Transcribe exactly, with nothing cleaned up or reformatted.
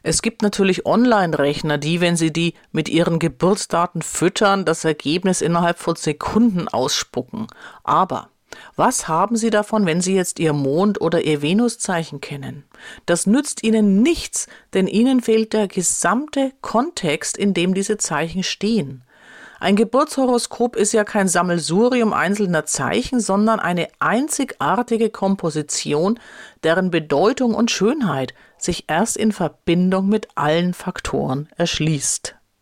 Es gibt natürlich Online-Rechner, die, wenn sie die mit ihren Geburtsdaten füttern, das Ergebnis innerhalb von Sekunden ausspucken. Aber was haben Sie davon, wenn Sie jetzt Ihr Mond- oder Ihr Venuszeichen kennen? Das nützt Ihnen nichts, denn Ihnen fehlt der gesamte Kontext, in dem diese Zeichen stehen. Ein Geburtshoroskop ist ja kein Sammelsurium einzelner Zeichen, sondern eine einzigartige Komposition, deren Bedeutung und Schönheit sich erst in Verbindung mit allen Faktoren erschließt.